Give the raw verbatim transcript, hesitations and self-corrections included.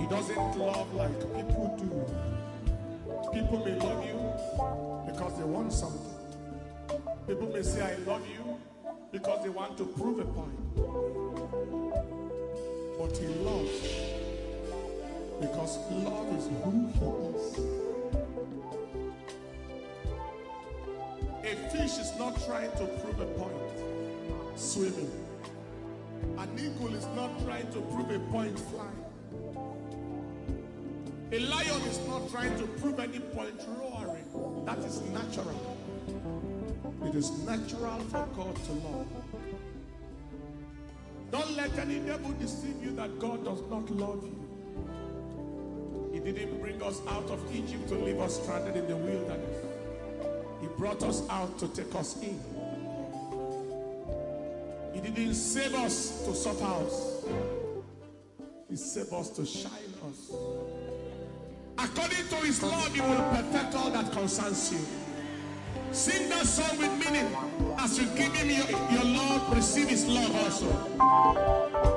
He doesn't love like people do. People may love you because they want something. People may say, I love you because they want to prove a point. But he loves because love is who he is. A fish is not trying to prove a point swimming. An eagle is not trying to prove a point flying. A lion is not trying to prove any point roaring. That is natural. It is natural for God to love. Don't let any devil deceive you that God does not love you. He didn't bring us out of Egypt to leave us stranded in the wilderness. He brought us out to take us in. He didn't save us to suffer us. He saved us to shine us. According to his love, he will perfect all that concerns you. Sing that song with meaning. As you give him your, your love, receive his love also.